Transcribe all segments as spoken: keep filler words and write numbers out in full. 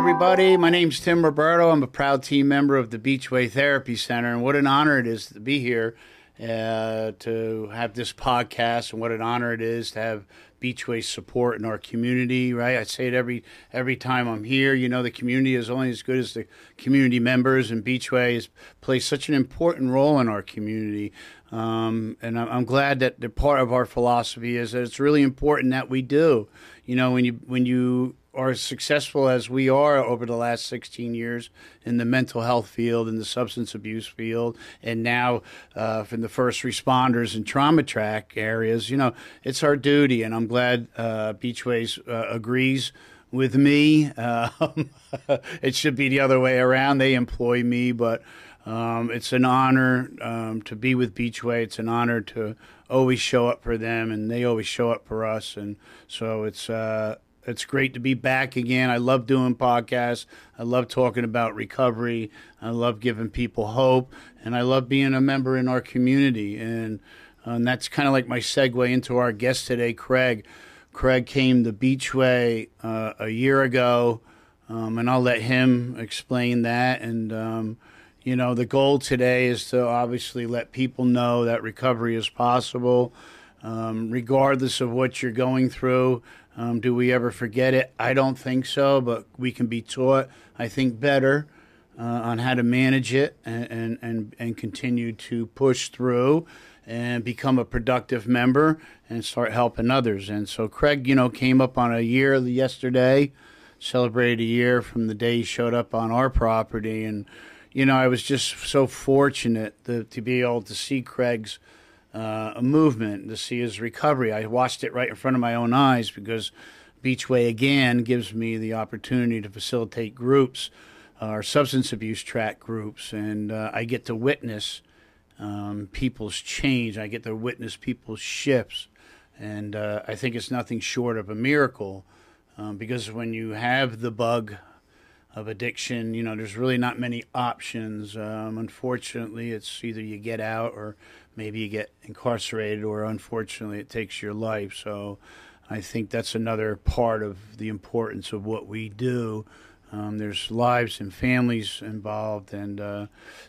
everybody. My name's Tim Roberto. I'm a proud team member of the Beachway Therapy Center, and what an honor it is to be here uh, to have this podcast, and what an honor it is to have Beachway support in our community, right? I say it every every time I'm here. You know, the community is only as good as the community members, and Beachway has plays such an important role in our community. Um, and I'm glad that the part of our philosophy is that it's really important that we do. You know, when you when you are as successful as we are over the last sixteen years in the mental health field, in the substance abuse field, and now uh, from the first responders and trauma track areas, you know, it's our duty. And I'm glad uh, Beachways uh, agrees with me. Um, it should be the other way around. They employ me, but um, it's an honor um, to be with Beachway. It's an honor to always show up for them, and they always show up for us. And so it's uh, it's great to be back again. I love doing podcasts. I love talking about recovery. I love giving people hope, and I love being a member in our community. And, and that's kind of like my segue into our guest today, Craig. Craig came to Beachway uh, a year ago, um, and I'll let him explain that. And, um, you know, the goal today is to obviously let people know that recovery is possible, um, regardless of what you're going through. Um, do we ever forget it? I don't think so, but we can be taught, I think, better uh, on how to manage it and, and, and, and continue to push through and become a productive member and start helping others. And so Craig, you know, came up on a year yesterday, celebrated a year from the day he showed up on our property. And, you know, I was just so fortunate to, to be able to see Craig's Uh, a movement, to see his recovery. I watched it right in front of my own eyes because Beachway, again, gives me the opportunity to facilitate groups, uh, our substance abuse track groups, and uh, I get to witness um, people's change. I get to witness people's shifts, and uh, I think it's nothing short of a miracle um, because when you have the bug of addiction, you know, there's really not many options. Um, unfortunately, it's either you get out or maybe you get incarcerated, or unfortunately it takes your life. So I think that's another part of the importance of what we do. Um, there's lives and families involved. And uh,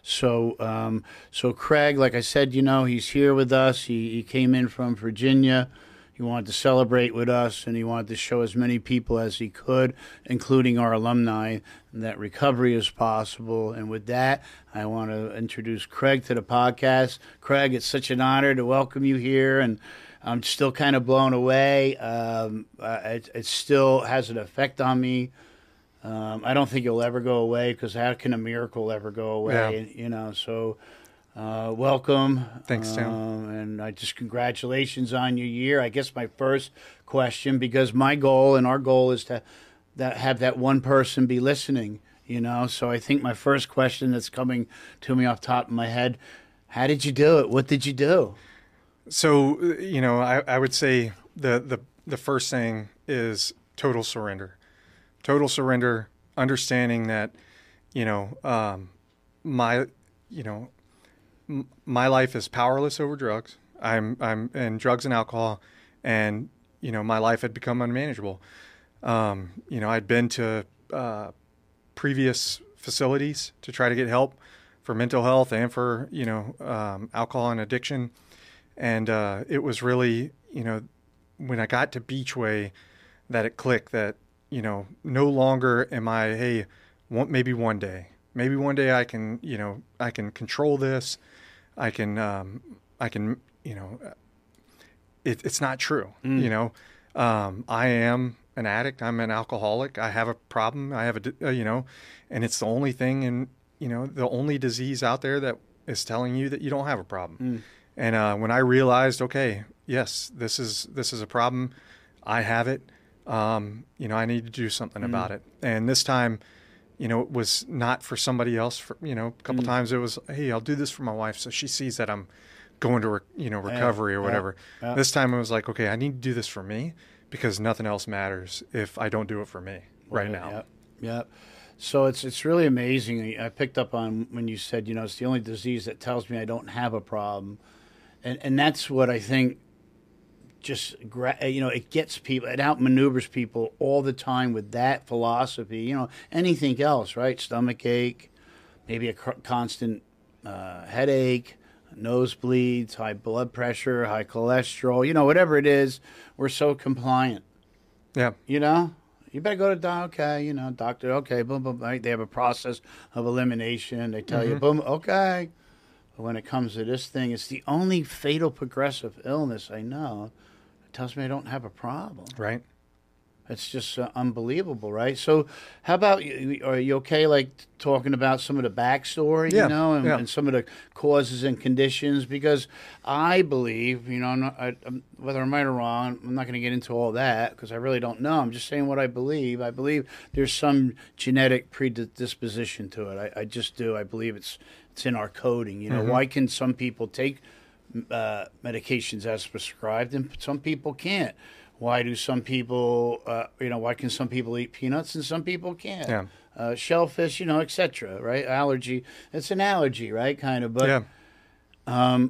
so um, so Craig, like I said, you know, he's here with us. He, he came in from Virginia. He wanted to celebrate with us, and he wanted to show as many people as he could, including our alumni, that recovery is possible. And with that, I want to introduce Craig to the podcast. Craig, it's such an honor to welcome you here, and I'm still kind of blown away. Um, uh, it, it still has an effect on me. Um, I don't think it'll ever go away, because how can a miracle ever go away? Yeah. You know, so... Uh, welcome. Thanks, Tim. Um, and I just congratulations on your year. I guess my first question, because my goal and our goal is to that have that one person be listening, you know. So I think my first question that's coming to me off the top of my head, how did you do it? What did you do? So, you know, I, I would say the, the, the first thing is total surrender. Total surrender, understanding that, you know, um, my, you know, my life is powerless over drugs. I'm, I'm, and drugs and alcohol, and, you know, my life had become unmanageable. Um, you know, I'd been to, uh, previous facilities to try to get help for mental health and for, you know, um, alcohol and addiction. And, uh, it was really, you know, when I got to Beachway that it clicked that, you know, no longer am I, hey, one, maybe one day, maybe one day I can, you know, I can control this. I can, um, I can, you know, it, it's not true. Mm. You know, um, I am an addict. I'm an alcoholic. I have a problem. I have a, uh, you know, and it's the only thing in, you know, the only disease out there that is telling you that you don't have a problem. Mm. And, uh, when I realized, okay, yes, this is, this is a problem. I have it. Um, you know, I need to do something mm. about it. And this time, you know, it was not for somebody else. For, you know, a couple mm. times it was, hey, I'll do this for my wife, so she sees that I'm going to, re- you know, recovery yeah, or whatever. Yeah, yeah. This time it was like, okay, I need to do this for me, because nothing else matters if I don't do it for me right, right now. Yep. Yep. So it's it's really amazing. I picked up on when you said, you know, it's the only disease that tells me I don't have a problem, and and that's what I think just, gra- you know, it gets people, it outmaneuvers people all the time with that philosophy. You know, anything else, right? Stomach ache, maybe a cr- constant uh, headache, nosebleeds, high blood pressure, high cholesterol, you know, whatever it is, we're so compliant. Yeah. You know, you better go to doc. Okay, you know, doctor. Okay, boom, boom. Right? They have a process of elimination. They tell mm-hmm. you, boom. Okay. But when it comes to this thing, it's the only fatal progressive illness I know. It tells me I don't have a problem. Right. It's just uh, unbelievable, right? So, how about you? Are you okay, like talking about some of the backstory, yeah. you know, and, yeah. and some of the causes and conditions? Because I believe, you know, I'm not, I, I'm, whether I'm right or wrong, I'm not going to get into all that because I really don't know. I'm just saying what I believe. I believe there's some genetic predisposition to it. I, I just do. I believe it's it's in our coding. You know, mm-hmm. why can some people take uh, medications as prescribed and some people can't? Why do some people, uh, you know, why can some people eat peanuts and some people can't? Yeah. Uh, shellfish, you know, et cetera, right? Allergy. It's an allergy, right? Kind of. But yeah. um,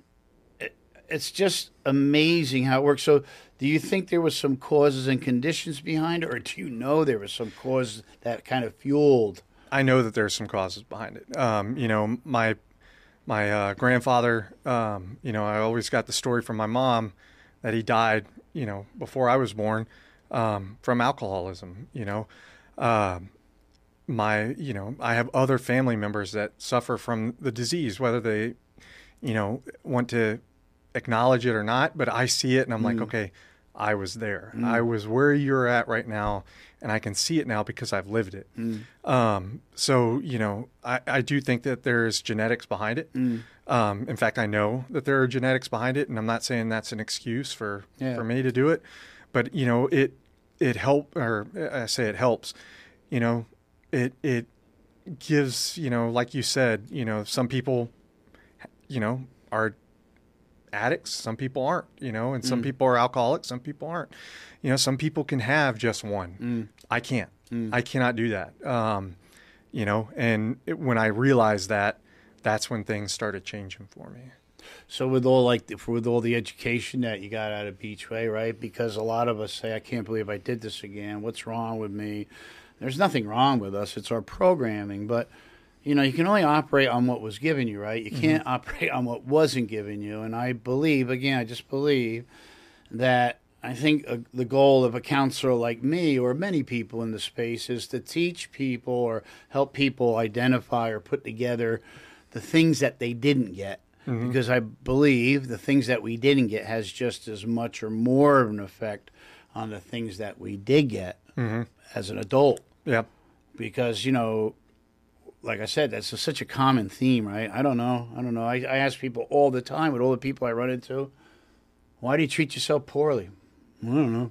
it, it's just amazing how it works. So do you think there was some causes and conditions behind it, or do you know there was some causes that kind of fueled? I know that there's some causes behind it. Um, you know, my my uh, grandfather, um, you know, I always got the story from my mom that he died, you know, before I was born, um, from alcoholism, you know, um, my, you know, I have other family members that suffer from the disease, whether they, you know, want to acknowledge it or not, but I see it and I'm mm. like, okay, I was there. Mm. I was where you're at right now, and I can see it now because I've lived it. Mm. Um, so, you know, I, I do think that there's genetics behind it. Mm. Um, in fact, I know that there are genetics behind it, and I'm not saying that's an excuse for, yeah. for me to do it. But, you know, it it help, or I say it helps, you know, it it gives, you know, like you said, you know, some people, you know, are addicts, some people aren't, you know, and some mm. people are alcoholics, some people aren't. You know, some people can have just one. Mm. I can't. Mm. I cannot do that. Um, you know, and it, when I realized that, that's when things started changing for me. So with all like with all the education that you got out of Beachway, right? Because a lot of us say, I can't believe I did this again. What's wrong with me? There's nothing wrong with us. It's our programming. But, you know, you can only operate on what was given you, right? You can't mm-hmm. operate on what wasn't given you. And I believe, again, I just believe that I think uh, the goal of a counselor like me or many people in the space is to teach people or help people identify or put together the things that they didn't get. Mm-hmm. Because I believe the things that we didn't get has just as much or more of an effect on the things that we did get mm-hmm. as an adult. Yep. Because, you know, like I said, that's a, such a common theme, right? I don't know. I don't know. I, I ask people all the time, with all the people I run into, why do you treat yourself poorly? I don't know.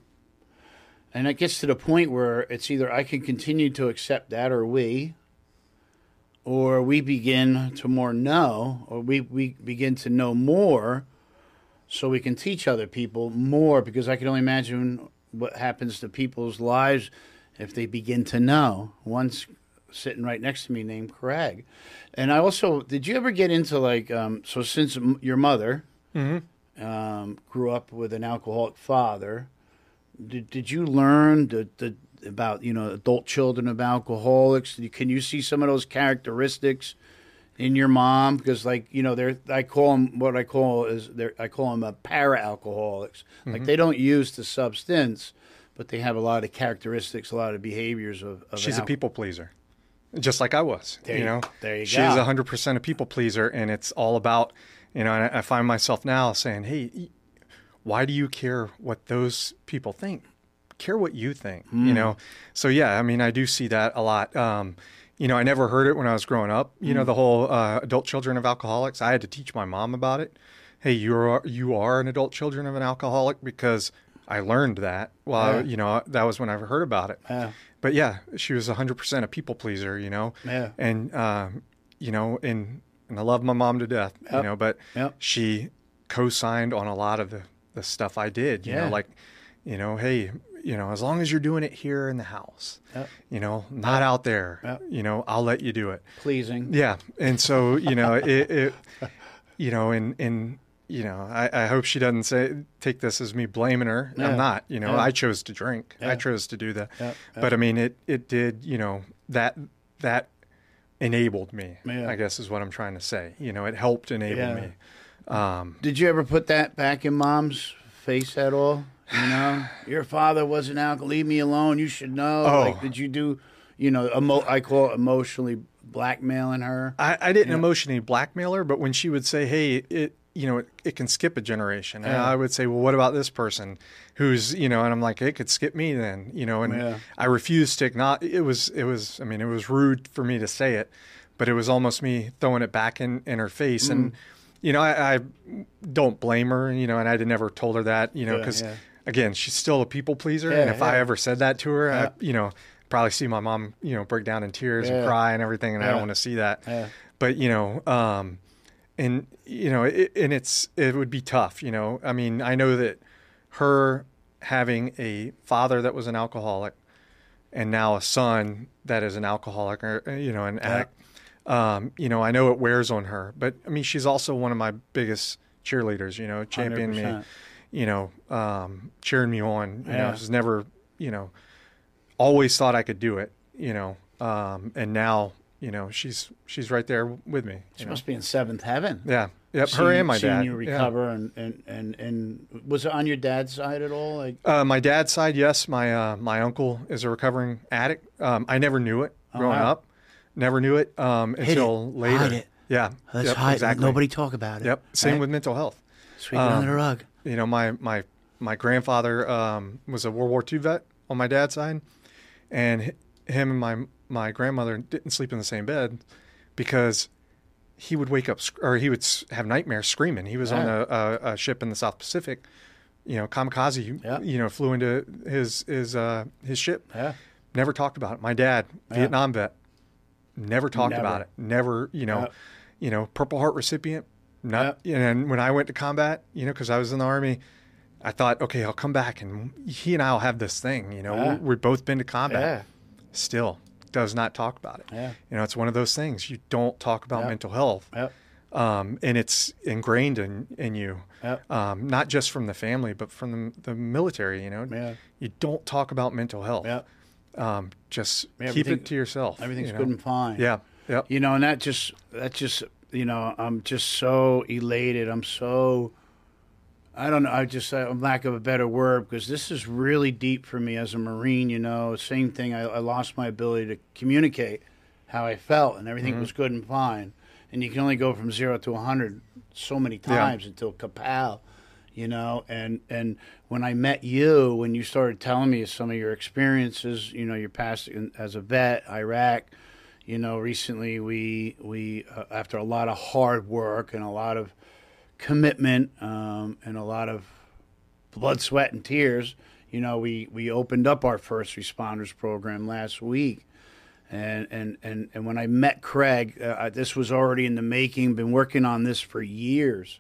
And it gets to the point where it's either I can continue to accept that or we, or we begin to more know, or we, we begin to know more so we can teach other people more, because I can only imagine what happens to people's lives if they begin to know. One's sitting right next to me named Craig. And I also, did you ever get into like, um, so since m- your mother mm-hmm. um, grew up with an alcoholic father, did, did you learn the, the about, you know, adult children of alcoholics? Can you see some of those characteristics in your mom? Because, like, you know, they're, I call them, what I call is, they're, I call them a para-alcoholics. Mm-hmm. Like, they don't use the substance, but they have a lot of characteristics, a lot of behaviors of, of She's al- a people pleaser, just like I was, there you know. There you She's go. She's one hundred percent a people pleaser, and it's all about, you know, and I, I find myself now saying, hey, why do you care what those people think? Care what you think, mm. you know? So yeah, I mean, I do see that a lot. Um, you know, I never heard it when I was growing up, you mm. know, the whole uh, adult children of alcoholics. I had to teach my mom about it. Hey, you are, you are an adult children of an alcoholic, because I learned that. Well, yeah. you know, that was when I heard about it. Yeah. But yeah, she was one hundred percent a people pleaser, you know? Yeah. And, um, you know, and, and I love my mom to death, yep. you know, but yep. she co-signed on a lot of the, the stuff I did, you yeah. know, like, you know, hey, you know, as long as you're doing it here in the house, yep. you know, not yep. out there, yep. you know, I'll let you do it. Pleasing. Yeah. And so, you know, it, it, you know, and, and you know, I, I hope she doesn't say take this as me blaming her. Yeah. I'm not. You know, Yeah. I chose to drink. Yeah. I chose to do that. Yeah. Yeah. But I mean, it it did. You know, that that enabled me. Yeah. I guess is what I'm trying to say. You know, it helped enable Yeah. me. Um, Did you ever put that back in Mom's face at all? You know, your father was an alcoholic. Leave me alone. You should know. Oh. Like, did you do? You know, emo- I call it emotionally blackmailing her. I, I didn't Yeah. emotionally blackmail her, but when she would say, "Hey, it," you know, it, it can skip a generation, and Yeah. I would say, "Well, what about this person, who's," you know, and I'm like, "It could skip me then," you know, and Yeah. I refused to acknowledge. It was, it was. I mean, it was rude for me to say it, but it was almost me throwing it back in in her face, Mm. and you know, I, I don't blame her, you know, and I never told her that, you know, Yeah, because yeah. again, she's still a people pleaser, Yeah, and if I yeah. ever said that to her, Yeah. I, you know, probably see my mom, you know, break down in tears Yeah. and cry and everything, and I Yeah. don't want to see that. Yeah. But you know, um, and you know, it, and it's it would be tough. You know, I mean, I know that her having a father that was an alcoholic, and now a son that is an alcoholic, or you know, an Yeah. addict. Um, you know, I know it wears on her, but I mean, she's also one of my biggest cheerleaders. You know, championing me. one hundred percent. You know, um, cheering me on. You Yeah. know, she's never, you know, always thought I could do it. You know, um, and now, you know, she's she's right there with me. She you know? must be in seventh heaven. Yeah. Yep. Seeing- Her and my seeing dad. you Yeah. recover, and, and, and, and was it on your dad's side at all? Like, Uh, my dad's side, yes. My uh, my uncle is a recovering addict. Um, I never knew it growing wow. up. Never knew it um, Hid until it. later. Hide it. Yeah. let's yep, hide. exactly. Nobody talk about it. Yep. Same right? with mental health. Sweep it under the um, rug. You know, my my my grandfather um, was a World War Two vet on my dad's side, and h- him and my my grandmother didn't sleep in the same bed because he would wake up sc- or he would s- have nightmares screaming. He was on Yeah. a, a, a ship in the South Pacific, you know, kamikaze. Yeah. You know, flew into his his uh, his ship. Yeah. Never talked about it. My dad, Yeah. Vietnam vet, never talked Never. about it. Never, you know, Yeah. you know, Purple Heart recipient. Not, Yeah. and when I went to combat, you know, because I was in the Army, I thought, okay, I'll come back and he and I'll have this thing. You know, Yeah. we, we've both been to combat. Yeah. Still does not talk about it. Yeah. You know, it's one of those things. You don't talk about Yeah. mental health, Yep. um, and it's ingrained in in you. Yep. Um, not just from the family, but from the, the military. You know, Yeah. you don't talk about mental health. Yep. Um, just Yeah, keep everything- it to yourself. Everything's you know? good and fine. Yeah. Yep. You know, and that just that just you know, I'm just so elated. I'm so I don't know. I just, uh, lack of a better word, because this is really deep for me as a Marine. You know, same thing. I, I lost my ability to communicate how I felt, and everything Mhm. was good and fine. And you can only go from zero to a hundred so many Yeah. times until kapow. You know, and and when I met you, when you started telling me some of your experiences, you know, your past in, as a vet, Iraq. You know, recently we we uh, after a lot of hard work and a lot of commitment um, and a lot of blood, sweat, and tears, you know, we, we opened up our first responders program last week. And and, and, and when I met Craig, uh, this was already in the making, been working on this for years.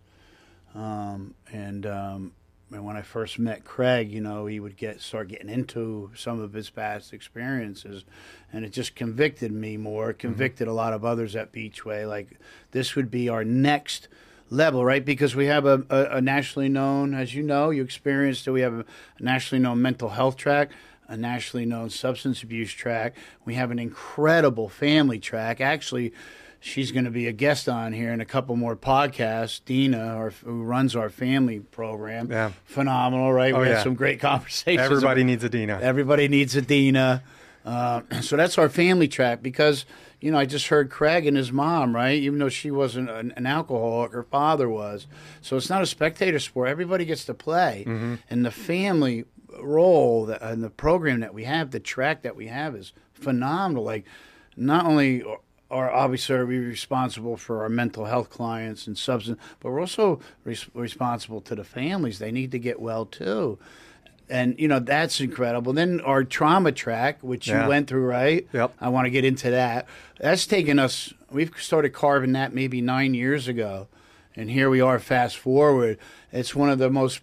Um, and, um, and when I first met Craig, you know, he would get start getting into some of his past experiences, and it just convicted me more. It convicted a lot of others at Beachway. Like, this would be our next level, right? Because we have a, a, a nationally known, as you know, you experienced it, we have a nationally known mental health track, a nationally known substance abuse track. We have an incredible family track. Actually, she's going to be a guest on here in a couple more podcasts. Dina, our, who runs our family program, Yeah. phenomenal, right? Oh, we had yeah. some great conversations. Everybody needs a Dina. Everybody needs a Dina. Uh, so that's our family track, because, you know, I just heard Craig and his mom, right? Even though she wasn't an, an alcoholic, her father was. So it's not a spectator sport. Everybody gets to play. Mm-hmm. And the family role that, and the program that we have, the track that we have is phenomenal. Like, not only are obviously are we responsible for our mental health clients and substance, but we're also res- responsible to the families. They need to get well too. And, you know, that's incredible. Then our trauma track, which Yeah. you went through, right? Yep. I want to get into that. That's taken us, we've started carving that maybe nine years ago. And here we are, fast forward. It's one of the most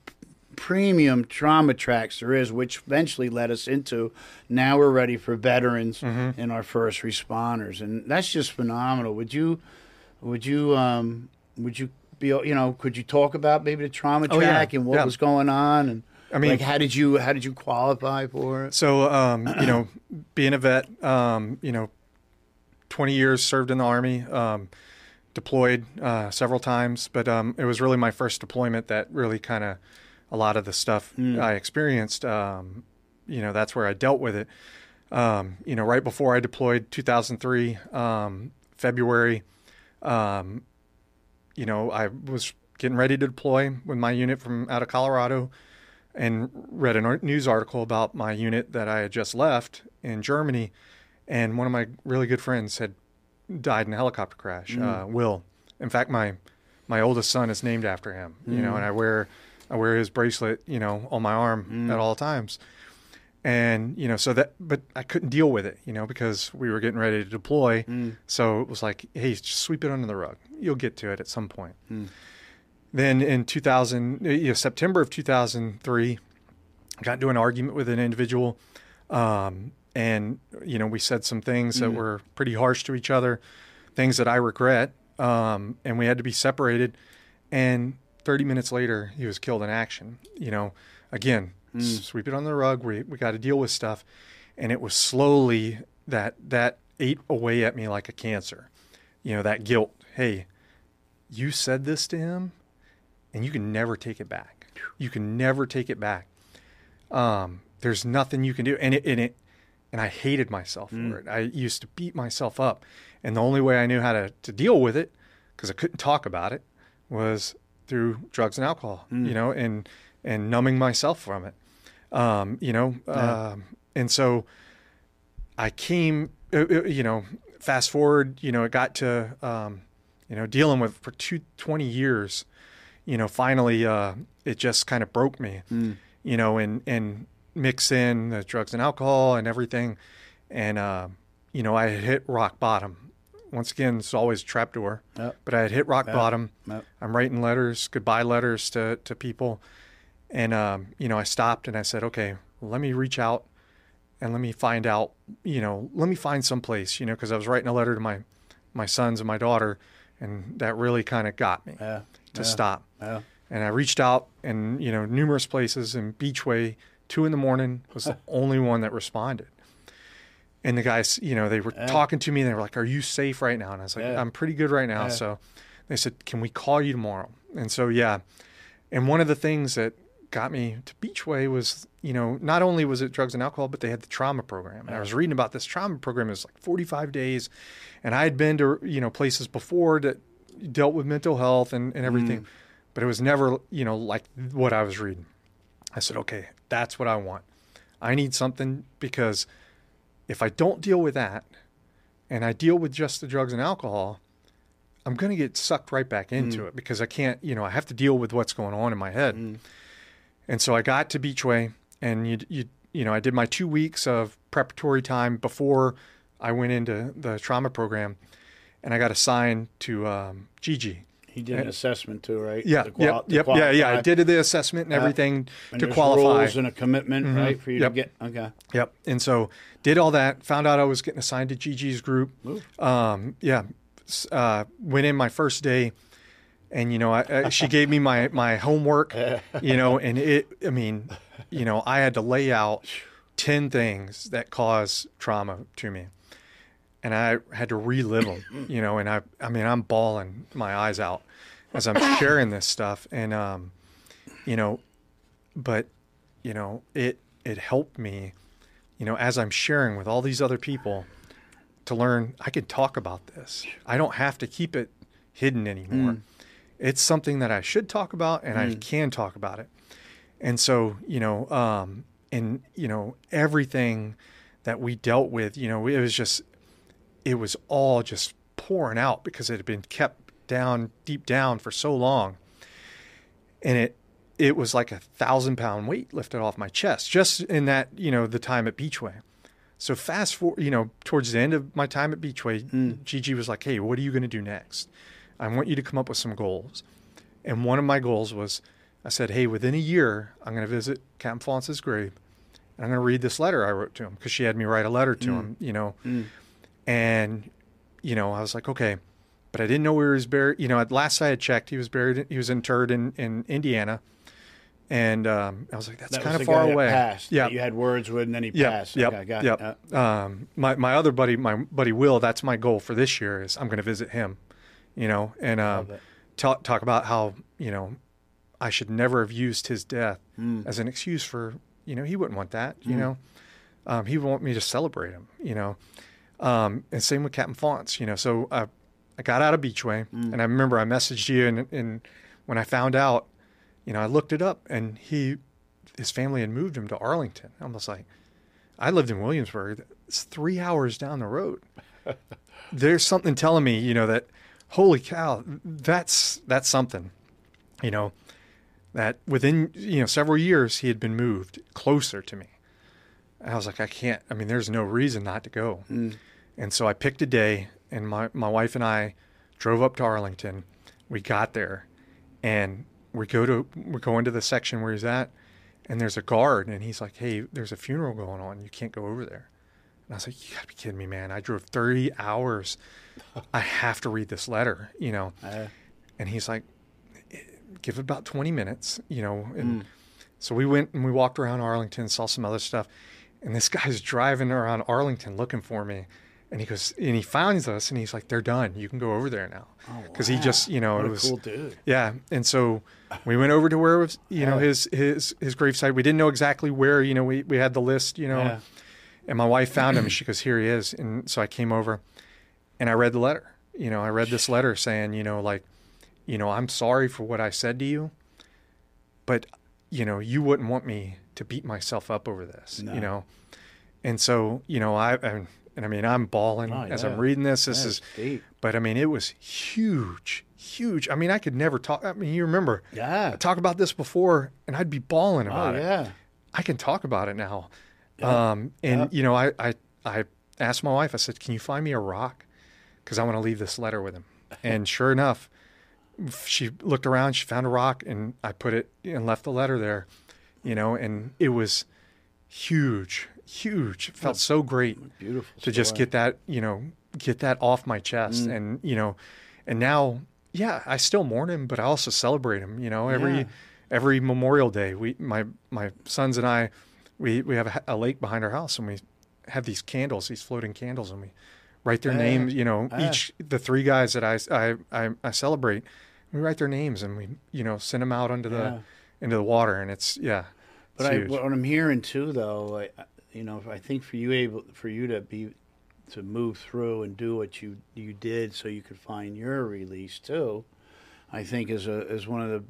premium trauma tracks there is, which eventually led us into, now we're ready for veterans Mm-hmm. and our first responders. And that's just phenomenal. Would you, would you, um, would you be, you know, could you talk about maybe the trauma Oh, yeah. track and what Yeah. was going on? And I mean, like, how did you how did you qualify for it? So, um, you know, being a vet, um, you know, twenty years served in the Army, um, deployed uh, several times, but um, it was really my first deployment that really kind of a lot of the stuff Mm. I experienced, um, you know, that's where I dealt with it. Um, you know, right before I deployed, two thousand three, um, February, um, you know, I was getting ready to deploy with my unit from out of Colorado, and read a news article about my unit that I had just left in Germany, and one of my really good friends had died in a helicopter crash. Mm. Uh, Will, in fact, my my oldest son is named after him. You Mm. know, and I wear I wear his bracelet, you know, on my arm Mm. at all times. And you know, so that, but I couldn't deal with it, you know, because we were getting ready to deploy. Mm. So it was like, hey, just sweep it under the rug. You'll get to it at some point. Mm. Then in two thousand, you know, September of two thousand three, I got into an argument with an individual, um, and you know, we said some things that Mm. were pretty harsh to each other, things that I regret, um, and we had to be separated. And thirty minutes later, he was killed in action. You know, again, Mm. sweep it on the rug. We we got to deal with stuff, and it was slowly that that ate away at me like a cancer. You know, that guilt. Hey, you said this to him, and you can never take it back. You can never take it back. Um, there's nothing you can do, and it and it and I hated myself Mm. for it. I used to beat myself up, and the only way I knew how to to deal with it, because I couldn't talk about it, was through drugs and alcohol. Mm. You know, and and numbing myself from it. Um, you know, Yeah. um, and so I came, uh, uh, you know, fast forward, you know, it got to, um, you know, dealing with for two, twenty years, you know, finally, uh, it just kind of broke me, Mm. you know, and, and mix in the drugs and alcohol and everything. And, uh, you know, I had hit rock bottom. Once again, it's always a trapdoor, Yep. but I had hit rock Yep. bottom. Yep. I'm writing letters, goodbye letters to, to people. And, um, you know, I stopped and I said, okay, let me reach out and let me find out, you know, let me find some place, you know, because I was writing a letter to my, my sons and my daughter, and that really kind of got me Yeah. to Yeah. stop. Yeah. And I reached out and, you know, numerous places, and Beachway, two in the morning, was the only one that responded. And the guys, you know, they were Yeah. talking to me, and they were like, are you safe right now? And I was like, Yeah. I'm pretty good right now. Yeah. So they said, can we call you tomorrow? And so, yeah. And one of the things that got me to Beachway was, you know, not only was it drugs and alcohol, but they had the trauma program. And I was reading about this trauma program. It was like forty-five days. And I had been to, you know, places before that dealt with mental health and, and everything, Mm. but it was never, you know, like what I was reading. I said, okay, that's what I want. I need something, because if I don't deal with that and I deal with just the drugs and alcohol, I'm going to get sucked right back into Mm. it, because I can't, you know, I have to deal with what's going on in my head. Mm. And so I got to Beachway, and you, you, you know, I did my two weeks of preparatory time before I went into the trauma program, and I got assigned to um, Gigi. He did an assessment too, right? Yeah, To qual- yep, to yep, yeah, yeah. I qualify. did the assessment and Yeah. everything And to there's qualify. rules and a commitment, Mhm. right, for you Yep. to get. Okay. Yep. And so did all that, found out I was getting assigned to Gigi's group. Ooh. Um, yeah. S- Uh, went in my first day, and, you know, I, I, she gave me my, my homework, you know, and it, I mean, you know, I had to lay out ten things that cause trauma to me, and I had to relive them, you know, and I, I mean, I'm bawling my eyes out as I'm sharing this stuff. And, um, you know, but, you know, it, it helped me, you know, as I'm sharing with all these other people, to learn I can talk about this. I don't have to keep it hidden anymore. Mm. It's something that I should talk about, and I Mm. can talk about it. And so, you know, um, and, you know, everything that we dealt with, you know, it was just, it was all just pouring out, because it had been kept down deep down for so long. And it, it was like a thousand pound weight lifted off my chest, just in that, you know, the time at Beachway. So fast forward, you know, towards the end of my time at Beachway, Mm. Gigi was like, hey, what are you going to do next? I want you to come up with some goals. And one of my goals was, I said, hey, within a year, I'm going to visit Captain Faunce's grave, and I'm going to read this letter I wrote to him, because she had me write a letter to Mm. him, you know. Mm. And, you know, I was like, okay, but I didn't know where he was buried. You know, at last I had checked, he was buried. He was interred in, in Indiana, and um, I was like, that's That kind was of the far guy that away. passed, Yeah, that you had words with, and then he Yep, passed. yep, Okay, got yep. it. Uh, Um, my my other buddy, my buddy Will, that's my goal for this year is I'm going to visit him, you know, and um, Love it. talk talk about how you know I should never have used his death Mm. as an excuse for you know he wouldn't want that, you Mm. know, um, he would want me to celebrate him, you know, um, and same with Captain Fonts, you know. So I I got out of Beachway, Mm. and I remember I messaged you, and and when I found out, you know, I looked it up, and he his family had moved him to Arlington. I was like, I lived in Williamsburg. It's three hours down the road. There's something telling me, you know, that holy cow, that's that's something, you know, that within you know several years he had been moved closer to me. I was like, I can't. I mean, there's no reason not to go. Mm. And so I picked a day, and my my wife and I drove up to Arlington. We got there, and we go to we go into the section where he's at. And there's a guard, and he's like, hey, there's a funeral going on. You can't go over there. And I was like, you got to be kidding me, man. I drove thirty hours. I have to read this letter, you know. Uh, And he's like, give it about twenty minutes, you know. And Mm. so we went and we walked around Arlington, saw some other stuff. And this guy's driving around Arlington looking for me. And he goes, and he finds us, and he's like, they're done. You can go over there now. oh, Because wow. he just, you know, What it a was cool dude. yeah, and so we went over to where it was, you know, Yeah. his his his gravesite. We didn't know exactly where, you know, we, we had the list, you know, Yeah. and my wife found him, and she goes, here he is. And so I came over, and I read the letter. You know, I read this letter saying, you know, like, you know, I'm sorry for what I said to you, but, you know, you wouldn't want me to beat myself up over this, No. you know. And so, you know, I, I and I mean, I'm bawling Oh, as yeah. I'm reading this. This That is, deep. but I mean, it was huge, huge. I mean, I could never talk. I mean, you remember, Yeah. I talked about this before, and I'd be bawling Oh, about it. yeah. I can talk about it now. Yeah. Um, and Yeah. you know, I, I, I asked my wife. I said, "Can you find me a rock? Because I want to leave this letter with him." And sure enough, she looked around. She found a rock, and I put it and left the letter there. You know, and it was huge, huge. It felt so great Beautiful. to just story. get that, you know, get that off my chest. Mm. And, you know, and now, yeah, I still mourn him, but I also celebrate him, you know, every, Yeah. every Memorial Day, we, my, my sons and I, we, we have a, a lake behind our house, and we have these candles, these floating candles, and we write their Yeah. names, you know, Yeah. each, the three guys that I, I, I, I celebrate, we write their names, and we, you know, send them out into Yeah. the, into the water. And it's, yeah. But it's I, huge. what I'm hearing too, though, I, you know, I think for you able for you to be to move through and do what you you did, so you could find your release too, I think is a is one of the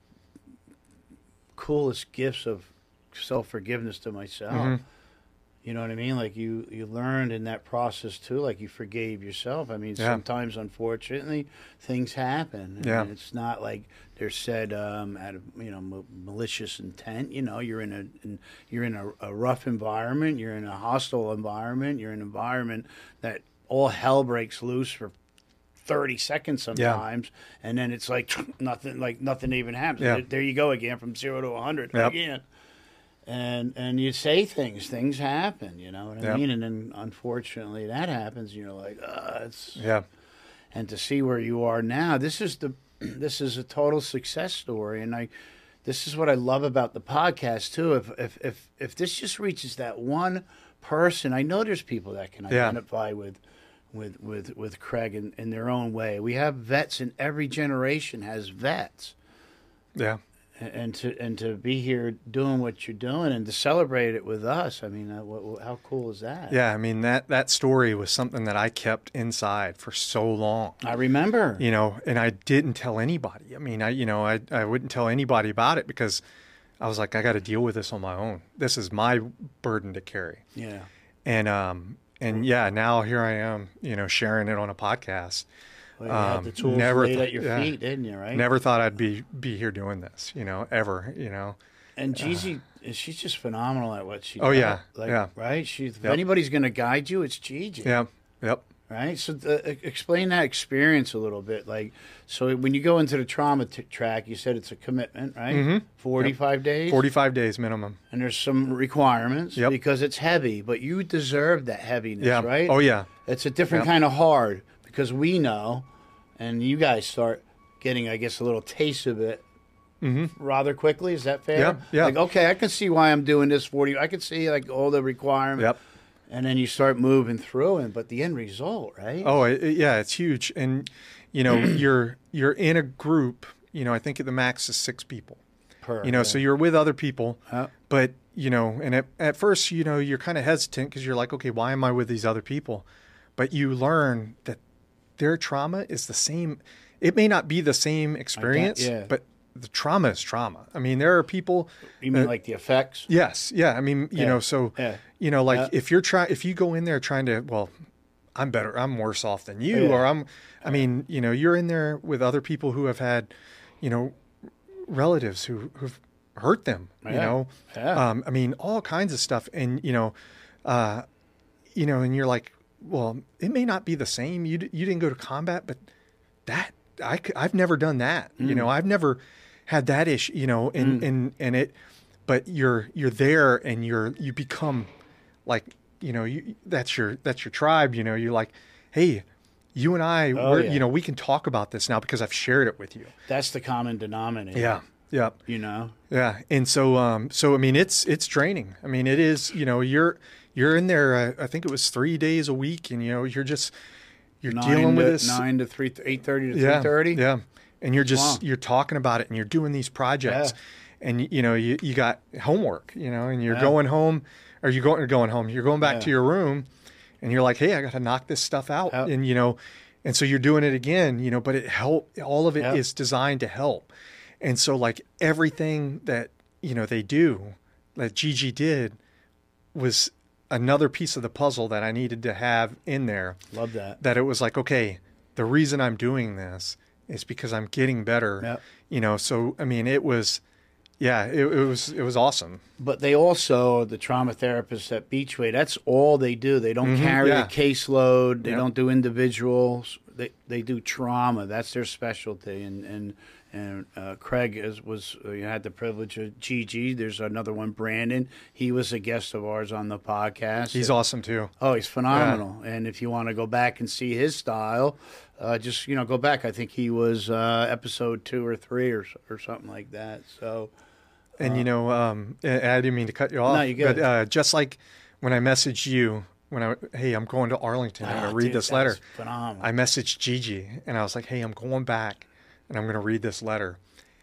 coolest gifts of self forgiveness to myself. Mhm. You know what I mean? Like you you learned in that process too. Like you forgave yourself. I mean, Yeah. sometimes unfortunately things happen. And Yeah. it's not like they're said um, out of you know ma- malicious intent. You know, you're in a in, you're in a, a rough environment. You're in a hostile environment. You're in an environment that all hell breaks loose for thirty seconds sometimes, and then it's like nothing. Like nothing even happens. Yeah. There, there you go again, from zero to a hundred Yep. again. And and you say things, things happen, you know what I Yep. mean? And then unfortunately that happens, and you're like, uh, it's Yeah. and to see where you are now, this is the this is a total success story, and I this is what I love about the podcast too. If if if if this just reaches that one person, I know there's people that can Yeah. identify with with with with Craig in, in their own way. We have vets, and every generation has vets. Yeah. And to and to be here doing what you're doing and to celebrate it with us, I mean, uh, what, what, how cool is that? Yeah, I mean that that story was something that I kept inside for so long, I remember. you know, and I didn't tell anybody. I mean, I you know, I I wouldn't tell anybody about it because I was like, I got to deal with this on my own. This is my burden to carry. Yeah. And um and yeah, now here I am, you know, sharing it on a podcast. Well, you had Um, the tools never laid th- at your yeah. feet, didn't you? Right. Never thought I'd be be here doing this, you know, ever, you know. And Gigi, she's just phenomenal at what she Oh, does. yeah, Like, yeah. Right. She. If Yep. anybody's going to guide you, it's Gigi. Yeah. Yep. Right. So uh, explain that experience a little bit. Like, so when you go into the trauma t- track, you said it's a commitment, right? Mhm. Forty-five days. forty-five days minimum. And there's some requirements Yep. because it's heavy, but you deserve that heaviness, Yeah. right? Oh yeah. It's a different Yep. kind of hard because we know, and you guys start getting, I guess, a little taste of it Mm-hmm. rather quickly. Is that fair? Yeah, yeah. Like, okay, I can see why I'm doing this for you. I can see like all the requirements. Yep. And then you start moving through it, but the end result, right? Oh, it, it- yeah, it's huge. And you know, you're you're in a group. You know, I think the max is six people. Per, You know, yeah. so you're with other people, Uh, but you know, and at, at first, you know, you're kind of hesitant because you're like, okay, why am I with these other people? But you learn that their trauma is the same. It may not be the same experience, yeah. but the trauma is trauma. I mean, there are people. you mean uh, like the effects? Yes, yeah. I mean, you Yeah, know, so yeah. you know, like Yeah. if you're trying, if you go in there trying to, well, I'm better, I'm worse off than you, Yeah. or I'm, I mean, you know, you're in there with other people who have had, you know, relatives who who've hurt them, you Yeah. know, Yeah. um, I mean, all kinds of stuff, and you know, uh, you know, and you're like, well, it may not be the same. You d- you didn't go to combat, but that I c- I've never done that. Mm. You know, I've never had that issue. You know, and and and it, but you're you're there, and you're you become like, you know, you that's your that's your tribe. You know, you're like, hey, you and I, Oh, we're, yeah. you know, we can talk about this now because I've shared it with you. That's the common denominator. Yeah, yeah. You know? Yeah, and so um, so I mean, it's it's draining. I mean, it is. You know, you're you're in there. Uh, I think it was three days a week, and you know, you're just you're Nine dealing to, with this. nine to three, eight thirty to yeah, three thirty. yeah, and you're just Wow. you're talking about it, and you're doing these projects, and you know, you you got homework, you know, and you're Yeah. going home, or you going you're going home. You're going back Yeah. to your room, and you're like, hey, I got to knock this stuff out, Yep. and you know, and so you're doing it again, you know, but it help. All of it is Yep. designed to help. And so like everything that, you know, they do, that Gigi did was another piece of the puzzle that I needed to have in there, Love that. that it was like, okay, the reason I'm doing this is because I'm getting better, Yep. you know? So, I mean, it was, yeah, it, it was, it was awesome. But they also, the trauma therapists at Beachway, that's all they do. They don't carry yeah. a caseload. They Yep. don't do individuals. They they do trauma. That's their specialty. And and and uh, Craig is, was uh, you had the privilege of Gigi. There's another one, Brandon. He was a guest of ours on the podcast. He's awesome too. Oh, he's phenomenal. And if you want to go back and see his style, uh, just you know go back. I think he was uh, episode two or three or or something like that. So. And you know, um, I I didn't mean to cut you off, No, you're good. but uh, just like when I messaged you, when I, hey, I'm going to Arlington, I'm Ah, going to read dude, this that letter. was phenomenal. I messaged Gigi and I was like, hey, I'm going back and I'm going to read this letter.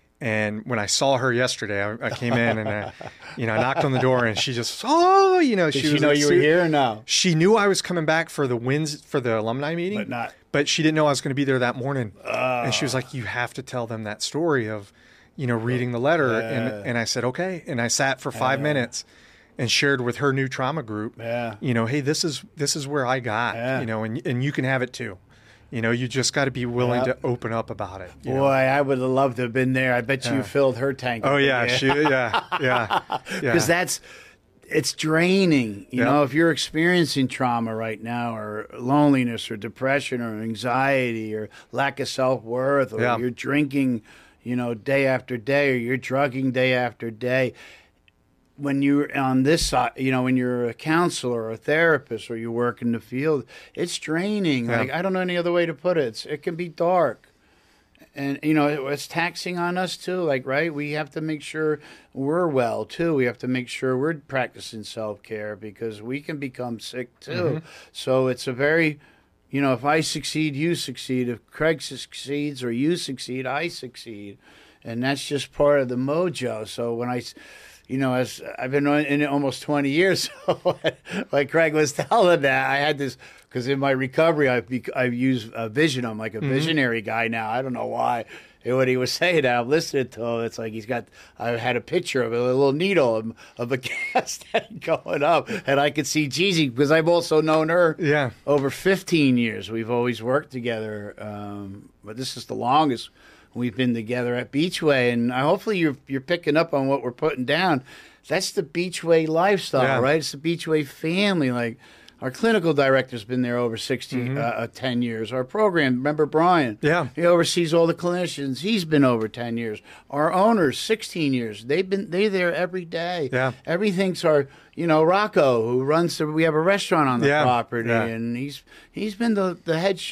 And when I saw her yesterday, I, I came in and I, you know, I knocked on the door and she just, oh, you know, Did she she was know like, you were su- here or no? She knew I was coming back for the wins for the alumni meeting, But not- but she didn't know I was going to be there that morning. Ah. And she was like, you have to tell them that story of, you know, reading the letter. Yeah. And, and I said, okay. And I sat for five minutes and shared with her new trauma group, Yeah. you know, hey, this is, this is where I got, Yeah. you know, and, and you can have it too. You know, you just got to be willing Yeah. to open up about it. you Boy, know? I would have loved to have been there. I bet you Yeah. filled her tank. Oh up yeah. again. She, yeah. Yeah. Yeah. Because that's it's draining. You Yeah. know, if you're experiencing trauma right now, or loneliness, or depression, or anxiety, or lack of self worth, or Yeah. you're drinking, you know, day after day, or you're drugging day after day. When you're on this side, you know, when you're a counselor or a therapist, or you work in the field, it's draining. Yeah. Like I don't know any other way to put it. It's, it can be dark. And, you know, it, it's taxing on us, too. Like, right? We have to make sure we're well, too. We have to make sure we're practicing self-care because we can become sick, too. Mm-hmm. So it's a very, you know, if I succeed, you succeed. If Craig succeeds or you succeed, I succeed. And that's just part of the mojo. So when I, you know, as I've been in it almost twenty years, so like Craig was telling that, I had this, because in my recovery, I've, bec- I've used a vision. I'm like a visionary guy now. I don't know why. And what he was saying, I've listened to him. It's like he's got, I had a picture of a little needle of, of a gas tank going up. And I could see Gigi, because I've also known her Yeah. over fifteen years. We've always worked together. Um, but this is the longest we've been together at Beachway. And I, hopefully you're, you're picking up on what we're putting down. That's the Beachway lifestyle, Yeah. right? It's the Beachway family. Like, our clinical director's been there over sixty, Mm-hmm. uh, uh, ten years. Our program, remember Brian? Yeah. He oversees all the clinicians. He's been over ten years. Our owners, sixteen years. They've been, they're there every day. Yeah. Everything's our, you know, Rocco, who runs the, we have a restaurant on the Yeah. property, Yeah. and he's, he's been the, the head chef.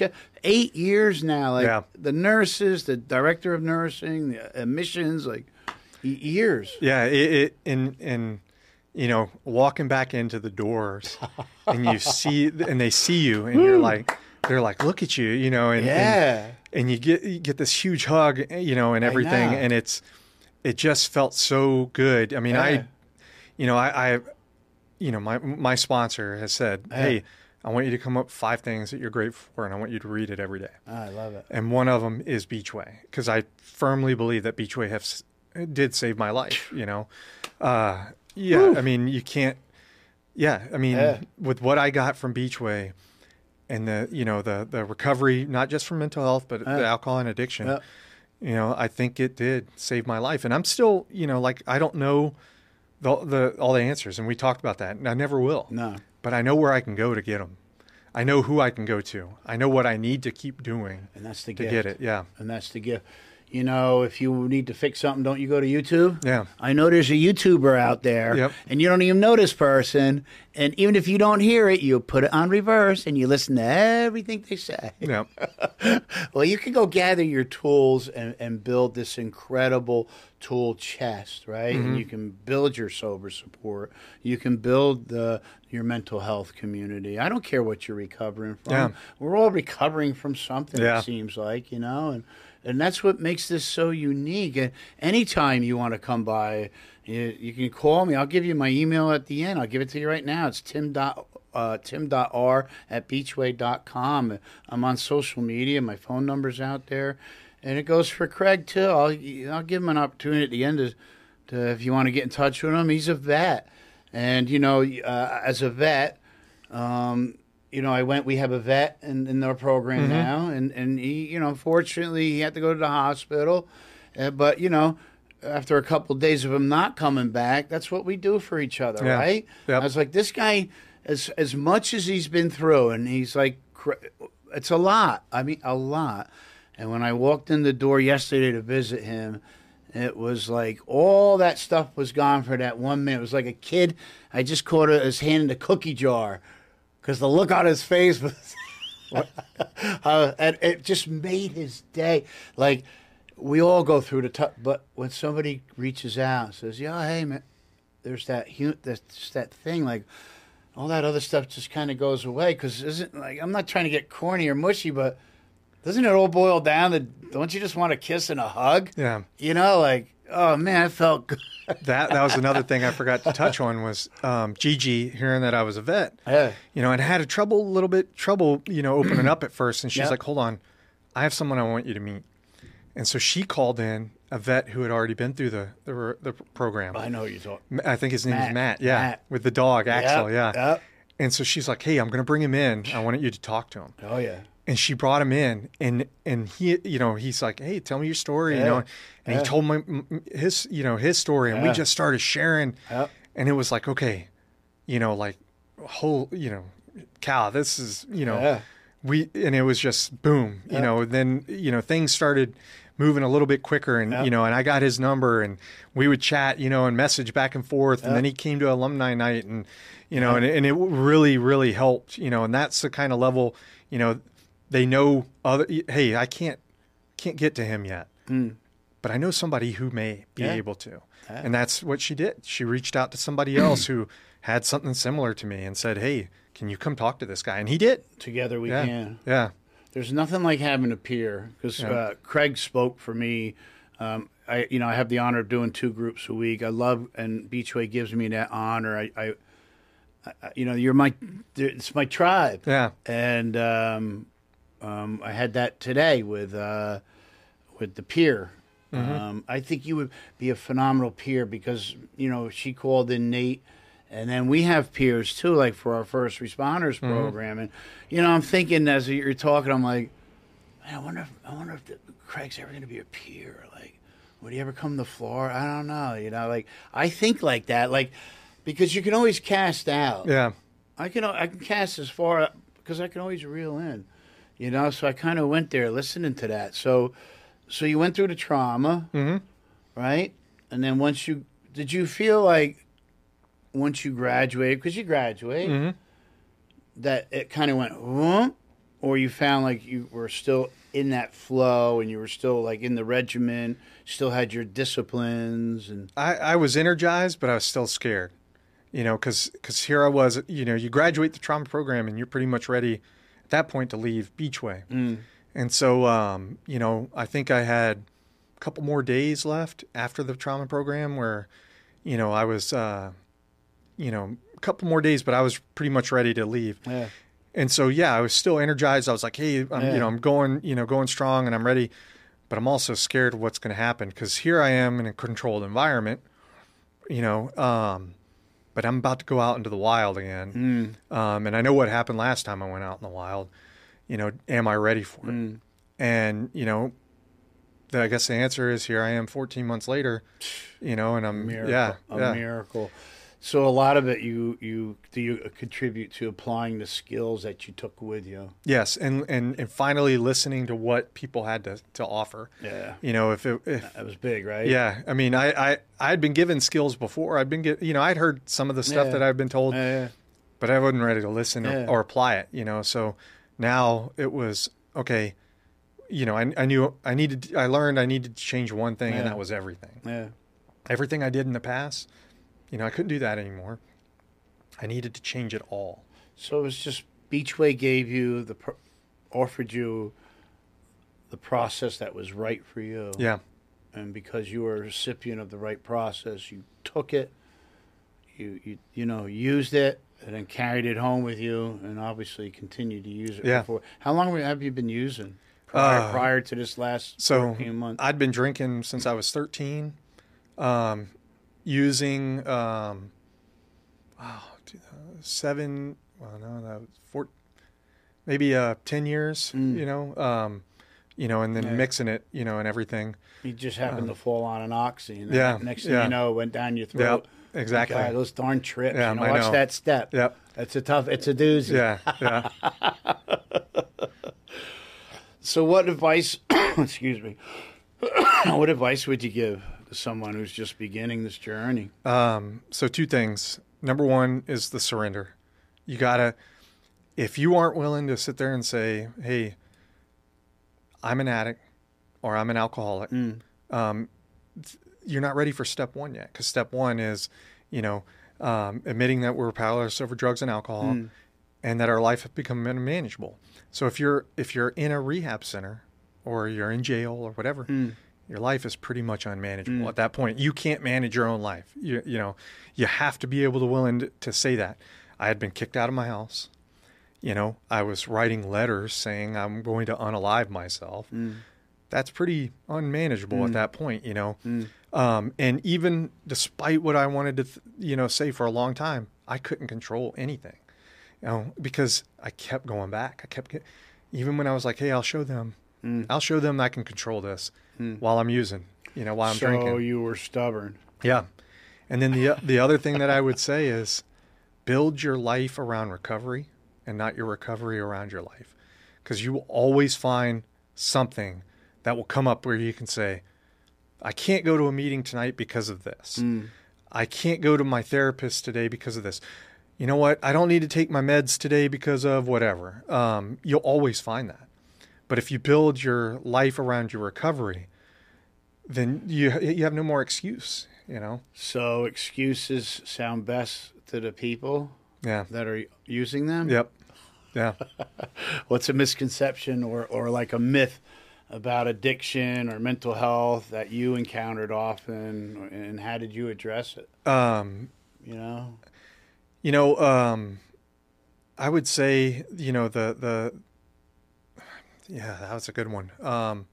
eight years now. Like Yeah. the nurses, the director of nursing, the admissions, like y- years. Yeah, it, it in in you know, walking back into the doors and you see and they see you and you're like they're like, look at you, you know, and Yeah. and, and you get you get this huge hug, you know, and everything, know. and it's it just felt so good. I mean, Yeah. I you know, I, I you know, my my sponsor has said, Yeah. hey, I want you to come up with five things that you're grateful for, and I want you to read it every day. Oh, I love it. And one of them is Beachway, because I firmly believe that Beachway has did save my life. You know, uh, yeah. Woo. I mean, you can't. Yeah, I mean, Yeah. with what I got from Beachway, and the you know the the recovery, not just from mental health, but Yeah. the alcohol and addiction. Yeah. You know, I think it did save my life, and I'm still, you know, like I don't know the the all the answers, and we talked about that, and I never will. No. But I know where I can go to get them. I know who I can go to. I know what I need to keep doing And that's the to gift. get it. Yeah. And that's the gift. You know, if you need to fix something, don't you go to YouTube? Yeah. I know there's a YouTuber out there, Yep. and you don't even know this person. And even if you don't hear it, you put it on reverse and you listen to everything they say. Yeah. Well, you can go gather your tools and, and build this incredible tool chest, right? Mm-hmm. And you can build your sober support. You can build the your mental health community. I don't care what you're recovering from. Yeah. We're all recovering from something, Yeah. it seems like, you know, and and that's what makes this so unique. And anytime you want to come by, you, you can call me. I'll give you my email at the end. I'll give it to you right now. It's tim dot uh, tim.r at beachway dot com. I'm on social media. My phone number's out there. And it goes for Craig, too. I'll, I'll give him an opportunity at the end to, to, if you want to get in touch with him. He's a vet. And, you know, uh, as a vet, um, you know, I went, we have a vet in, in our program Mm-hmm. now. And, and he, you know, fortunately, he had to go to the hospital. Uh, but, you know, after a couple of days of him not coming back, that's what we do for each other, Yeah. right? Yep. I was like, this guy, as as much as he's been through, and he's like, cr- it's a lot. I mean, a lot. And when I walked in the door yesterday to visit him, it was like all that stuff was gone for that one minute. It was like a kid. I just caught his hand in the cookie jar because the look on his face was, uh, and it just made his day. Like, we all go through the tough, but when somebody reaches out and says, "Yeah, hey man," there's that hu- there's that thing, like all that other stuff just kind of goes away. Because isn't like I'm not trying to get corny or mushy, but doesn't it all boil down to don't you just want a kiss and a hug? Yeah. You know, like oh man, I felt good. That that was another thing I forgot to touch on was um, Gigi hearing that I was a vet. Yeah. You know, and had a trouble, a little bit trouble, you know, opening up at first. And she's Yep. like, "Hold on, I have someone I want you to meet." And so she called in a vet who had already been through the the, the program. I know what you're talking. I think his name Matt. is Matt. Yeah, Matt. with the dog Axel. Yep, Yeah. yep. And so she's like, "Hey, I'm going to bring him in. I wanted you to talk to him." Oh yeah. And she brought him in, and and he, you know, he's like, "Hey, tell me your story," Yeah. you know. And Yeah. he told me his, you know, his story, and we Yeah. just started sharing. Yep. And it was like, okay, you know, like whole, you know, cow, this is, you know, Yeah. we, and it was just boom, you Yeah. know. Then you know things started moving a little bit quicker, and Yeah. you know, and I got his number, and we would chat, you know, and message back and forth, and Yeah. then he came to alumni night, and you know, and, and it really, really helped, you know, and that's the kind of level, you know. They know other. Hey, I can't can't get to him yet, Mm. but I know somebody who may be Yeah. able to, Yeah. and that's what she did. She reached out to somebody else who had something similar to me and said, "Hey, can you come talk to this guy?" And he did. Together we Yeah, can. yeah, There's nothing like having a peer because Yeah. uh, Craig spoke for me. Um, I, you know, I have the honor of doing two groups a week. I love, and Beachway gives me that honor. I, I, I you know, you're my, it's my tribe, yeah, and um, um, I had that today with uh, with the peer. Mm-hmm. Um, I think you would be a phenomenal peer because you know she called in Nate. And then we have peers too, like for our first responders Mm-hmm. program. And you know, I'm thinking as you're talking, I'm like, man, I wonder if I wonder if the, Craig's ever going to be a peer. Like, would he ever come to Florida? I don't know. You know, like I think like that, like because you can always cast out. yeah, I can I can cast as far because I can always reel in. You know, so I kind of went there listening to that. So, so you went through the trauma, mm-hmm. right? And then once you did, you feel like once you graduated, because you graduate, Mm-hmm. that it kind of went, whoop, or you found like you were still in that flow and you were still like in the regiment, still had your disciplines and I, I was energized, but I was still scared, you know, because here I was, you know, you graduate the trauma program and you're pretty much ready at that point to leave Beachway. Mm. And so, um, you know, I think I had a couple more days left after the trauma program where, you know, I was, uh, you know, a couple more days, but I was pretty much ready to leave. Yeah. And so, yeah, I was still energized. I was like, hey, I'm, Yeah. you know, I'm going, you know, going strong and I'm ready, but I'm also scared of what's going to happen because here I am in a controlled environment, you know, um, but I'm about to go out into the wild again. Mm. Um, and I know what happened last time I went out in the wild. You know, am I ready for it? Mm. And, you know, the, I guess the answer is here I am fourteen months later, you know, and I'm, Miracle, yeah, a yeah. miracle. So a lot of it you you do you contribute to applying the skills that you took with you. Yes. And, and, and finally listening to what people had to, to offer. Yeah. You know, if it, if, That was big, right? yeah, I mean, I, I, I'd been given skills before. I'd been, get, you know, I'd heard some of the stuff Yeah. that I'd been told, Yeah, yeah. but I wasn't ready to listen Yeah. or, or apply it, you know? So now it was, okay, you know, I, I knew I needed, I learned I needed to change one thing Yeah. and that was everything. Yeah. Everything I did in the past, you know, I couldn't do that anymore. I needed to change it all. So it was just Beachway gave you the pro- offered you the process that was right for you. Yeah. And because you were a recipient of the right process, you took it, you you you know, used it, and then carried it home with you, and obviously continued to use it. Yeah. Before. How long have you been using prior, Uh, prior to this last So fourteen months? I'd been drinking since I was thirteen, um, using, um, wow, two thousand seven, well, no, that was four, maybe uh, ten years, Mm. you know, um, you know, and then Yeah. mixing it, you know, and everything. You just happened um, to fall on an oxy, and yeah, next thing yeah. you know, it went down your throat. Yep, exactly. God, those darn trips. Yeah, you know, I watch know. that step. Yep. It's a tough. It's a doozy. Yeah. Yeah. So, what advice? excuse me. What advice would you give to someone who's just beginning this journey? Um, so two things. Number one is the surrender. You gotta, if you aren't willing to sit there and say, hey, I'm an addict or I'm an alcoholic, Mm. um, th- you're not ready for step one yet. Because step one is, you know, um, admitting that we're powerless over drugs and alcohol Mm. and that our life has become unmanageable. So if you're, if you're in a rehab center or you're in jail or whatever, Mm. your life is pretty much unmanageable Mm. at that point. You can't manage your own life. You, you know, you have to be able to willing to, to say that. I had been kicked out of my house. You know, I was writing letters saying I'm going to unalive myself. Mm. That's pretty unmanageable Mm. at that point, you know. Mm. Um, and even despite what I wanted to, th- you know, say for a long time, I couldn't control anything, you know, because I kept going back. I kept, get, even when I was like, hey, I'll show them, Mm. I'll show them I can control this Mm. while I'm using, you know, while I'm so drinking. you were stubborn. Yeah. And then the the other thing that I would say is build your life around recovery and not your recovery around your life. Because you will always find something that will come up where you can say, I can't go to a meeting tonight because of this. Mm. I can't go to my therapist today because of this. You know what? I don't need to take my meds today because of whatever. Um, you'll always find that. But if you build your life around your recovery, then you you have no more excuse, you know? So excuses sound best to the people Yeah. that are using them. Yep. Yeah. What's a misconception or, or like a myth about addiction or mental health that you encountered often, and how did you address it? Um, You know? you know, um, I would say, you know, the, the, yeah, that was a good one. Um,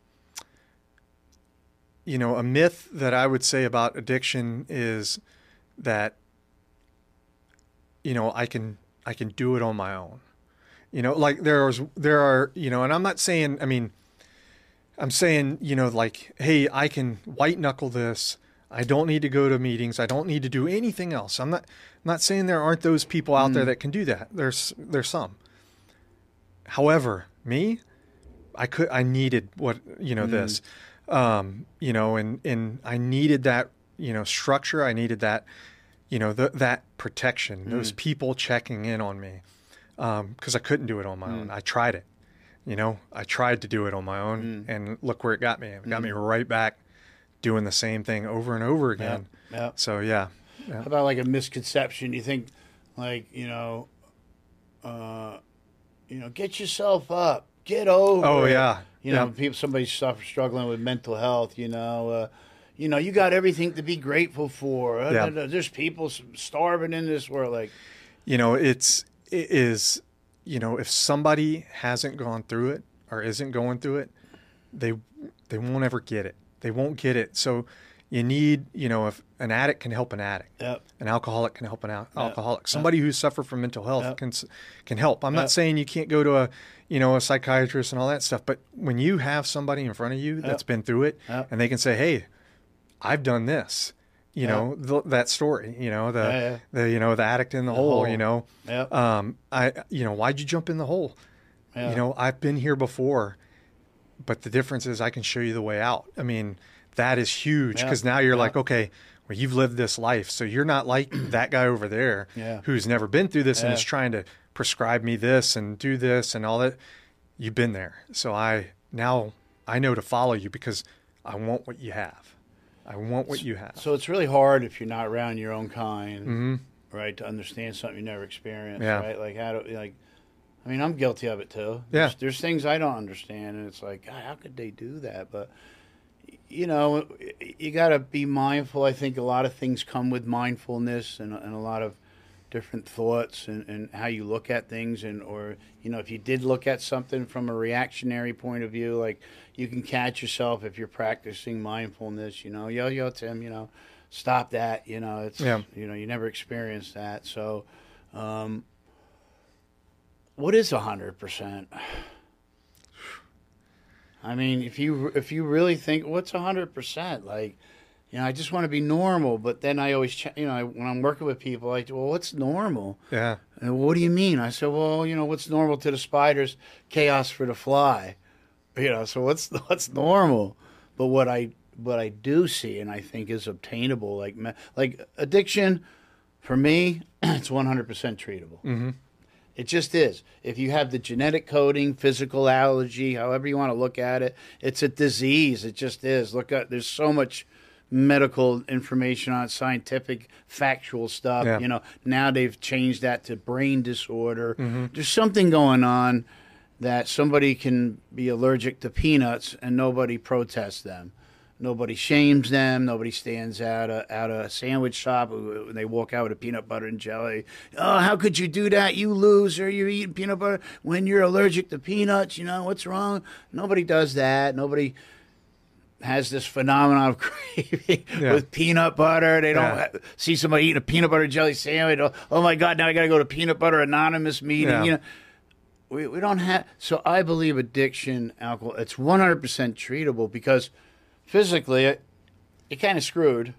you know, a myth that I would say about addiction is that, you know, I can, I can do it on my own. You know, like there's, there are, you know, and I'm not saying, I mean, I'm saying, you know, like, hey, I can white knuckle this. I don't need to go to meetings. I don't need to do anything else. I'm not, I'm not saying there aren't those people out Mm. there that can do that. There's, there's some. However, me, I could, I needed what, you know, Mm. this, um, you know, and, and I needed that, you know, structure. I needed that, you know, the, that protection, those Mm. people checking in on me. because I couldn't do it on my Mm. own. I tried it. You know, I tried to do it on my own, Mm. and look where it got me. It got Mm. me right back doing the same thing over and over again. Yeah. Yeah. So yeah, yeah. How about like a misconception? You think, like, you know, uh, you know, get yourself up, get over. Oh it. yeah, You know, yeah. people, somebody suffer, struggling with mental health. You know, uh, you know, you got everything to be grateful for. Uh, Yeah. There's people starving in this world. Like, You know, it's it is. You know, if somebody hasn't gone through it or isn't going through it, they they won't ever get it. They won't get it. So you need, you know, if an addict can help an addict, yep, an alcoholic can help an al- Yeah. alcoholic, somebody who suffer from mental health Yeah. can s- can help. I'm Yeah. not saying you can't go to a, you know, a psychiatrist and all that stuff, but when you have somebody in front of you that's been through it, Yeah. and they can say, "Hey, I've done this," you Yeah. know, th- that story, you know, the Yeah, yeah. the you know the addict in the, The hole, hole. you know, yep, um, I you know, why'd you jump in the hole? yeah. You know, I've been here before, but the difference is I can show you the way out. I mean, that is huge, Yeah. because now you're Yeah. like, okay, well, you've lived this life, so you're not like that guy over there Yeah. who's never been through this and Yeah. is trying to prescribe me this and do this and all that. You've been there, so I now I know to follow you because I want what you have. I want what you have. So it's really hard if you're not around your own kind, hmm right, to understand something you never experienced, Yeah. right? Like how do like, I mean, I'm guilty of it too. Yeah. There's, there's things I don't understand, and it's like, God, how could they do that? But you know, you got to be mindful. I think a lot of things come with mindfulness and, and a lot of different thoughts and, and how you look at things, and or you know, if you did look at something from a reactionary point of view, like you can catch yourself if you're practicing mindfulness. You know, yo yo Tim, you know, stop that. You know, it's Yeah. you know, you never experienced that. So, um, what is a hundred percent? I mean, if you if you really think, what's a hundred percent? Like, you know, I just want to be normal, but then I always, ch- you know, I, when I'm working with people, I well, what's normal? Yeah. And what do you mean? I said, well, you know, what's normal to the spiders, chaos for the fly. You know, so what's what's normal? But what I what I do see, and I think is obtainable, like me- like addiction, for me, it's one hundred percent treatable. hmm It just is. If you have the genetic coding, physical allergy, however you want to look at it, it's a disease. It just is. Look at there's so much medical information on it, scientific, factual stuff. Yeah. You know, now they've changed that to brain disorder. hmm There's something going on that somebody can be allergic to peanuts and nobody protests them. Nobody shames them. Nobody stands out a, out a sandwich shop when they walk out with a peanut butter and jelly. Oh, how could you do that, you loser? You're eating peanut butter when you're allergic to peanuts. You know, what's wrong? Nobody does that. Nobody has this phenomenon of craving Yeah. with peanut butter. They don't Yeah. ha- see somebody eating a peanut butter jelly sandwich. Oh, oh my God, now I got to go to Peanut Butter Anonymous meeting. Yeah. You know, we, we don't have. So I believe addiction, alcohol, it's one hundred percent treatable because physically, it, you're kind of screwed,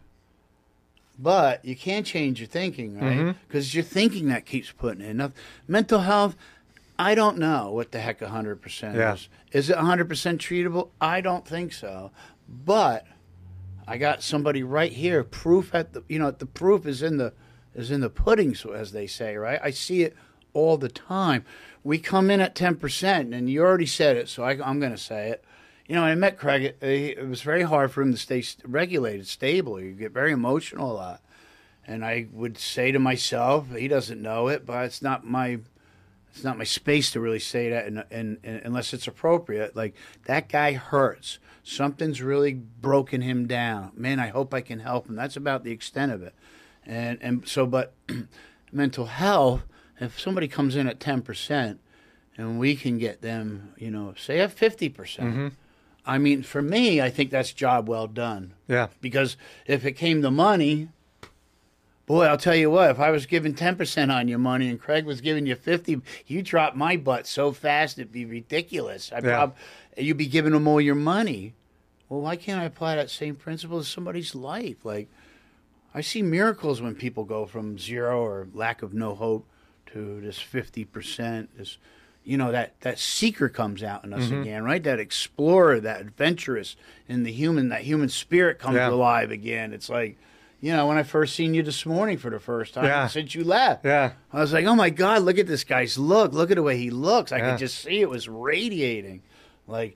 but you can't change your thinking, right? Mhm. Because it's your thinking that keeps putting in. Now, mental health, I don't know what the heck one hundred percent Yeah. is. Is it one hundred percent treatable? I don't think so. But I got somebody right here, proof at the, you know, the proof is in the, is in the pudding, so as they say, right? I see it all the time. We come in at ten percent, and you already said it, so I, I'm going to say it. You know, when I met Craig, it, it was very hard for him to stay st- regulated, stable. You get very emotional a lot. And I would say to myself, he doesn't know it, but it's not my it's not my space to really say that in, in, in, unless it's appropriate. Like, that guy hurts. Something's really broken him down. Man, I hope I can help him. That's about the extent of it. And and so, but mental health, if somebody comes in at ten percent and we can get them, you know, say at fifty percent, hmm I mean, for me, I think that's job well done. Yeah. Because if it came to money, boy, I'll tell you what, if I was giving ten percent on your money and Craig was giving you fifty, you drop my butt so fast it'd be ridiculous. I Yeah. prob- you'd be giving them all your money. Well, why can't I apply that same principle to somebody's life? Like, I see miracles when people go from zero or lack of no hope to this fifty percent, this, you know, that, that seeker comes out in us Mhm. again, right? That explorer, that adventurous in the human, that human spirit comes Yeah. alive again. It's like, you know, when I first seen you this morning for the first time Yeah. since you left. Yeah. I was like, oh my God, look at this guy's look. Look at the way he looks. I Yeah. could just see it was radiating. Like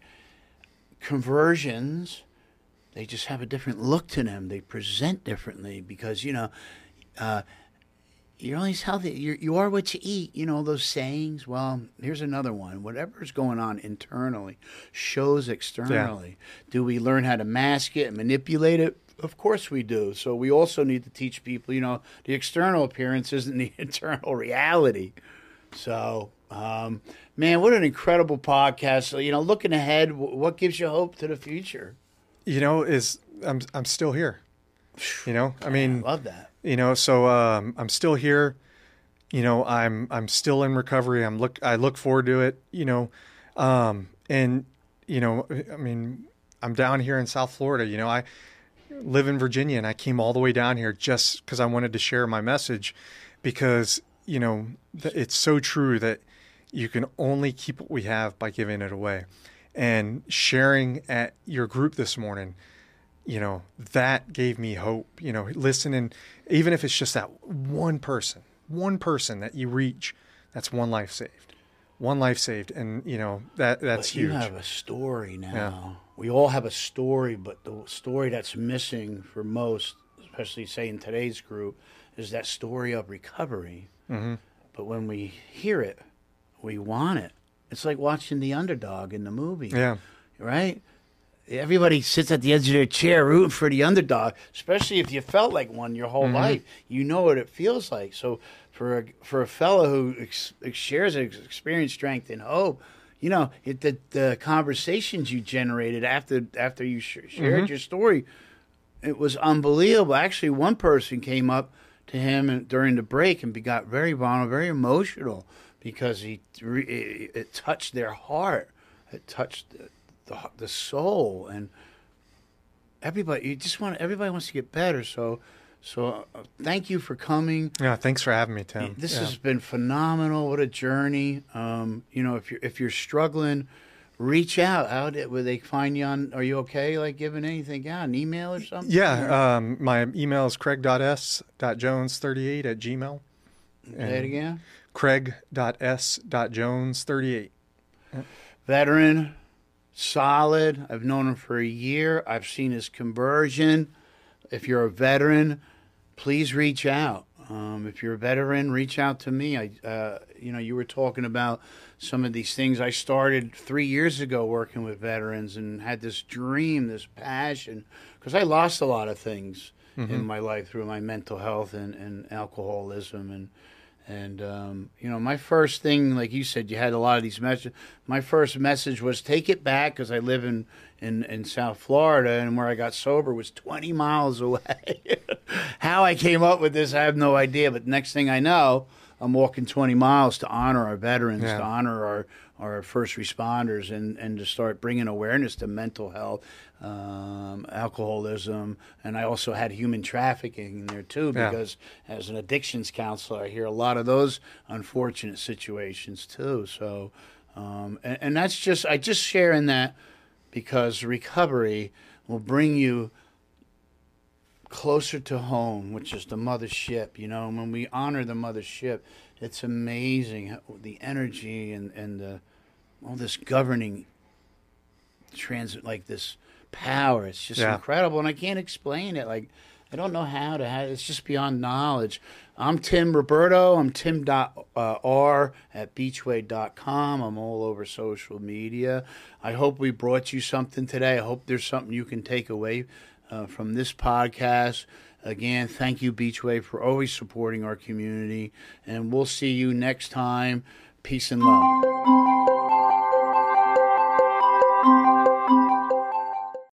conversions, they just have a different look to them. They present differently because, you know, uh, you're only healthy. You're, you are what you eat. You know, those sayings. Well, here's another one. Whatever's going on internally shows externally. Do we learn how to mask it and manipulate it? Of course we do. So we also need to teach people, you know, the external appearance isn't the internal reality. So, um, man, what an incredible podcast. So, you know, looking ahead, what gives you hope to the future? You know, is I'm I'm still here. You know, I mean, I love that. You know, so um, I'm still here. You know, I'm I'm still in recovery. I'm look I look forward to it. You know, um, and you know, I mean, I'm down here in South Florida. You know, I live in Virginia, and I came all the way down here just because I wanted to share my message, because you know, th- it's so true that you can only keep what we have by giving it away, and sharing at your group this morning. You know, that gave me hope, you know, listening, even if it's just that one person, one person that you reach, that's one life saved, one life saved. And, you know, that that's but huge. You have a story now. Yeah. We all have a story, but the story that's missing for most, especially say in today's group, is that story of recovery. Mm-hmm. But when we hear it, we want it. It's like watching the underdog in the movie. Yeah. Right? Everybody sits at the edge of their chair rooting for the underdog, especially if you felt like one your whole Mm-hmm. life. You know what it feels like. So for a, for a fellow who ex, shares ex, experience, strength, and hope, you know, it, the, the conversations you generated after after you sh- shared Mm-hmm. your story, it was unbelievable. Actually, one person came up to him and, during the break and be, got very vulnerable, very emotional because he it, it touched their heart. It touched the, the, the soul, and everybody. You just want everybody wants to get better. So, so uh, thank you for coming. Yeah. Thanks for having me, Tim. This yeah. has been phenomenal. What a journey. Um, you know, if you're if you're struggling, reach out. How did, will they find you on? Are you okay? Like giving anything out, an email or something? Yeah. Um, my email is craig dot s dot jones thirty-eight at gmail. Say it again. craig dot s dot jones thirty-eight. Veteran, solid. I've known him for a year. I've seen his conversion. If you're a veteran, please reach out. Um, if you're a veteran, reach out to me. I, uh, you know, you were talking about some of these things. I started three years ago working with veterans and had this dream, this passion, because I lost a lot of things mm-hmm. in my life through my mental health and, and alcoholism and. And, um, you know, my first thing, like you said, you had a lot of these messages. My first message was take it back because I live in, in, in South Florida, and where I got sober was twenty miles away. How I came up with this, I have no idea. But next thing I know, I'm walking twenty miles to honor our veterans, yeah. to honor our, our first responders, and, and to start bringing awareness to mental health, um, alcoholism. And I also had human trafficking in there, too, because yeah. as an addictions counselor, I hear a lot of those unfortunate situations, too. So, um, and, and that's just, I just share in that because recovery will bring you closer to home, which is the mothership. You know, and when we honor the mothership, it's amazing how, the energy and and the, all this governing transit, like this power. It's just yeah. incredible, and I can't explain it. Like I don't know how to. Have, it's just beyond knowledge. I'm Tim Roberto. I'm Tim dot R at beachway dot com. I'm all over social media. I hope we brought you something today. I hope there's something you can take away Uh, from this podcast. Again, thank you, Beachway, for always supporting our community. And we'll see you next time. Peace and love.